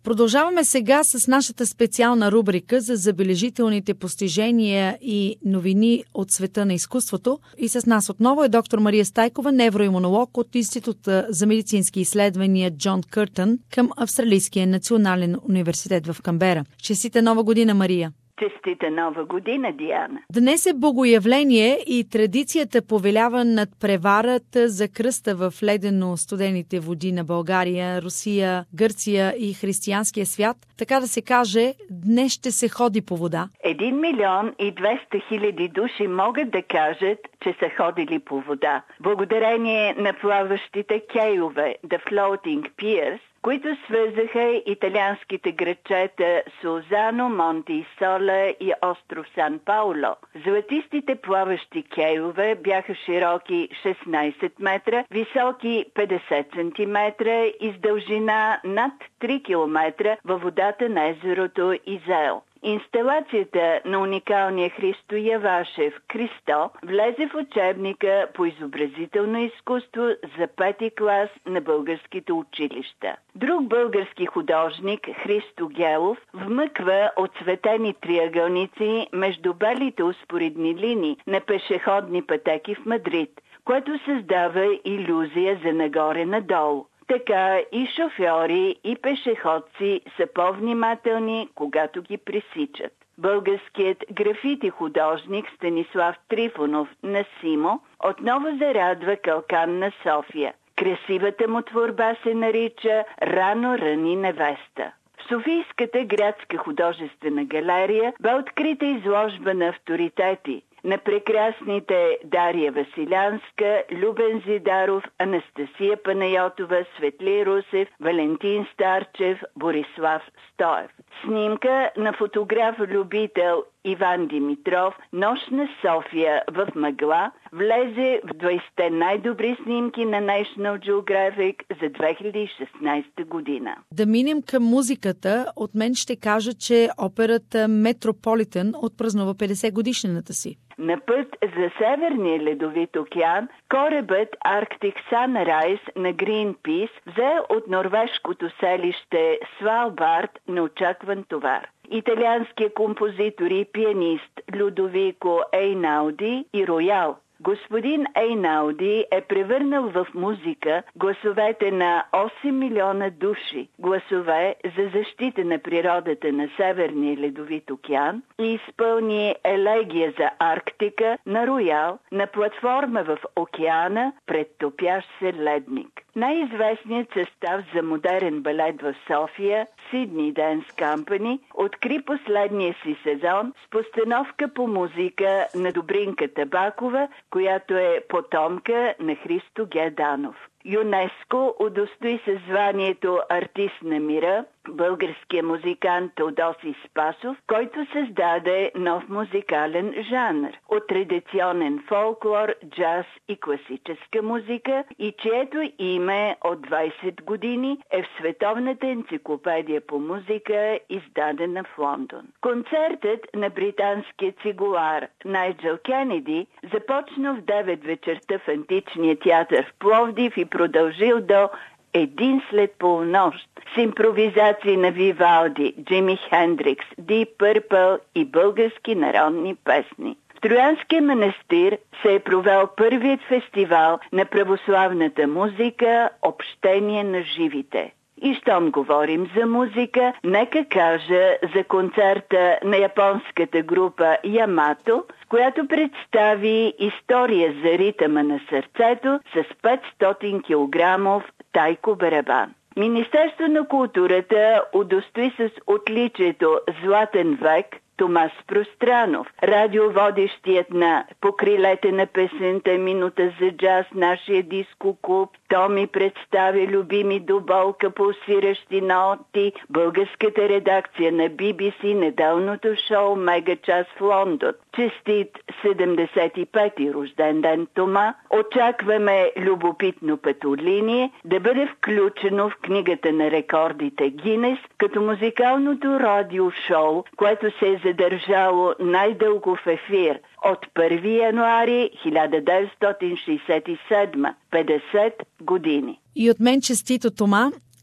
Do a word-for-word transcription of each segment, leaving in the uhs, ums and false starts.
Продължаваме сега с нашата специална рубрика за забележителните постижения и новини от света на изкуството. И с нас отново е доктор Мария Стайкова, невроимунолог от Института за медицински изследвания Джон Къртън към Австралийския национален университет в Канбера. Честита нова година, Мария! Честита нова година, Диана! Днес е богоявление и традицията повелява над преварата за кръста в ледено-студените води на България, Русия, Гърция и християнския свят. Така да се каже, днес ще се ходи по вода. Един милион и двеста хиляди души могат да кажат, че са ходили по вода. Благодарение на плаващите кейове, The Floating Piers, които свързаха италианските градчета Сузано, Монти Соле и остров Сан Пауло. Златистите плаващи кейове бяха широки шестнайсет метра, високи петдесет сантиметра и с дължина над три километра във водата на езерото Изел. Инсталацията на уникалния Христо Явашев «Кристо» влезе в учебника по изобразително изкуство за пети клас на българските училища. Друг български художник, Христо Гелов, вмъква отцветени триъгълници между белите успоредни линии на пешеходни пътеки в Мадрид, което създава илюзия за нагоре-надолу. Така и шофьори, и пешеходци са по-внимателни, когато ги пресичат. Българският графити художник Станислав Трифонов на Симо отново зарадва калкан на София. Красивата му творба се нарича «Рано рани невеста». В Софийската градска художествена галерия бе открита изложба на авторитети на прекрасните Дария Василянска, Любен Зидаров, Анастасия Панайотова, Светли Русев, Валентин Старчев, Борислав Стоев. Снимка на фотограф-любител Иван Димитров «Нощ на София в мъгла» влезе в двайсетте най-добри снимки на National Geographic за две хиляди и шестнайсета година. Да минем към музиката. От мен ще кажа, че операта Метрополитен отпразнува петдесет годишнината си. На път за Северния ледовит океан корабът Arctic Sunrise на Greenpeace взе от норвежкото селище Свалбард неочакван товар. Италианският композитор и пианист Людовико Ейнауди и Роял. Господин Ейнауди е превърнал в музика гласовете на осем милиона души, гласове за защита на природата на Северния ледовит океан и изпълни елегия за Арктика на Роял на платформа в океана пред топящ се ледник. Най-известният състав за модерен балет в София, Sydney Dance Company, откри последния си сезон с постановка по музика на Добринка Табакова, която е потомка на Христо Геданов. ЮНЕСКО удостои със званието Артист на мира българския музикант Теодоси Спасов, който създаде нов музикален жанр от традиционен фолклор, джаз и класическа музика и чието име от двайсет години е в Световната енциклопедия по музика, издадена в Лондон. Концертът на британския цигулар Найджел Кенеди започна в девет вечерта в Античния театър в Пловдив и продължил до един след полунощ с импровизации на Вивалди, Джими Хендрикс, Дип Пърпъл и български народни песни. В Троянския манастир се е провел първият фестивал на православната музика «Общение на живите». И щом говорим за музика, нека кажа за концерта на японската група Ямато, която представи история за ритъма на сърцето с петстотин килограмов тайко барабан. Министерство на културата удостои с отличието «Златен век» Томас Пространов, радиоводещият на «По крилете на песента, минута за джаз, нашия диско клуб». Томи представя любими до болка пулсиращи ноти, българската редакция на Би Би Си, неделното шоу «Мега час в Лондон». Честит седемдесет и пети рожден ден, Тома! Очакваме любопитно пътолиние да бъде включено в книгата на рекордите Гинес като музикалното радиошоу, което се е задържало най-дълго в ефир от първи януари хиляда деветстотин шейсет и седма, петдесет години. И от мен честито, Тома!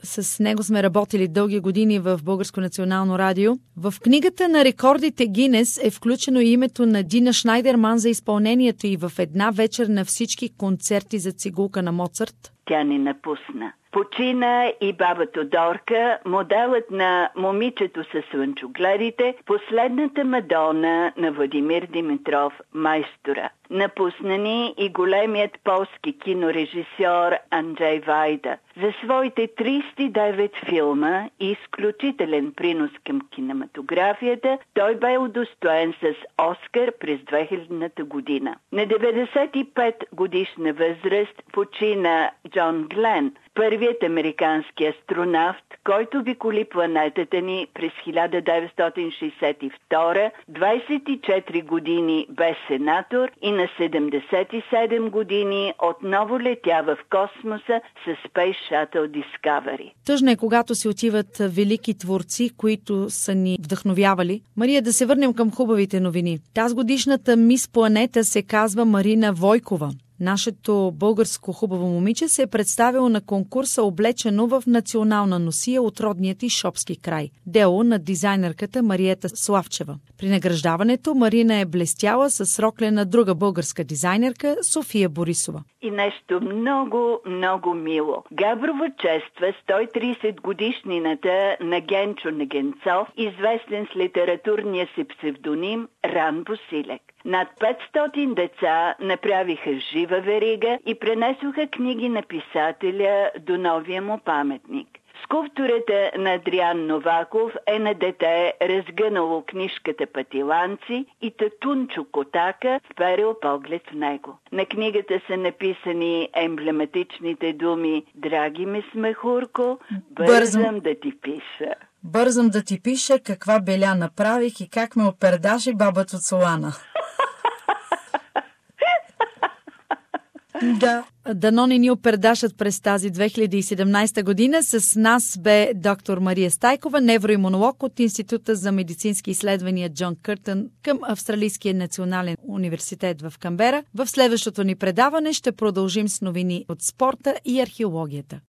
С него сме работили дълги години в Българско национално радио. В книгата на рекордите Гинес е включено и името на Дина Шнайдерман за изпълнението й в една вечер на всички концерти за цигулка на Моцарт. Тя ни напусна. Почина и баба Тодорка, моделът на момичето със слънчогледите, последната Мадона на Владимир Димитров, майстора. Напусна ни и големият полски кинорежисьор Анджей Вайда. За своите тридесет и девет филма и изключителен принос към кинематографията, той бе удостоен с Оскар през две хилядната година. На деветдесет и пет годишна възраст почина Джон Глен, първият американски астронавт, който обиколи планетата ни през хиляда деветстотин шейсет и втора, двадесет и четири години бе сенатор и на седемдесет и седем години отново летя в космоса с Space Shuttle Discovery. Тъжно е, когато си отиват велики творци, които са ни вдъхновявали. Мария, да се върнем към хубавите новини. Тази годишната мис планета се казва Марина Войкова. Нашето българско хубаво момиче се е представило на конкурса облечено в национална носия от родният и Шопски край. Дело на дизайнерката Мариета Славчева. При награждаването Марина е блестяла с рокля на друга българска дизайнерка София Борисова. И нещо много, много мило. Габрово чества сто и тридесет годишнината на Генчо Негенцов, известен с литературния си псевдоним Ран Босилек. Над петстотин деца направиха жива верига и пренесоха книги на писателя до новия му паметник. Скулптурата на Адриан Новаков е на дете разгънало книжката Патиланци и Татунчо Котака вперил поглед в него. На книгата са написани емблематичните думи «Драги ми Смехурко, бързам, бързам да ти пиша». Бързам да ти пиша каква беля направих и как ме опердаши баба Цуцулана. Да. Дано не ни опердашат през тази две хиляди и седемнадесета година. С нас бе доктор Мария Стайкова, невроимунолог от Института за медицински изследвания Джон Къртън към Австралийския национален университет в Канбера. В следващото ни предаване ще продължим с новини от спорта и археологията.